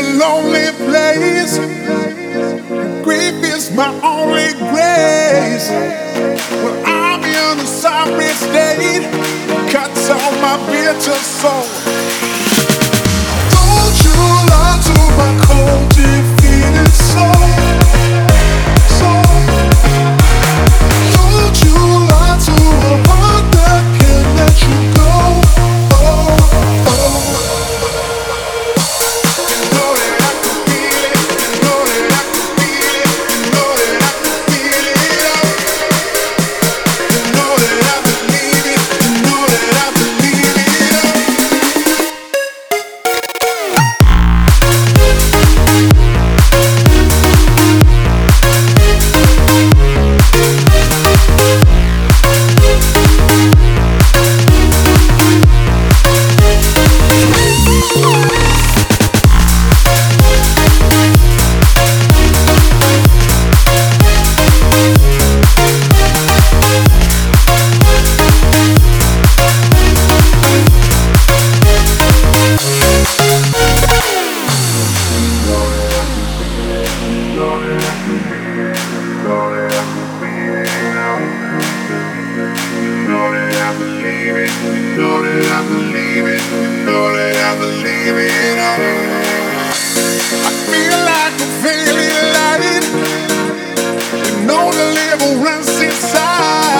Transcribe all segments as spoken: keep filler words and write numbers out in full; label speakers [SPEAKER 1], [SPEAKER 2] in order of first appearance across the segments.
[SPEAKER 1] a lonely place. Grief is my only grace. Well, I'm in a sorry state, cuts on my bitter soul. Don't you lie to my cold, defeated soul. soul. Don't you lie to a heart that can't let you go. Oh, oh.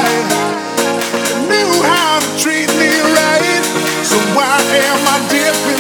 [SPEAKER 1] Treat me right, so why am I different?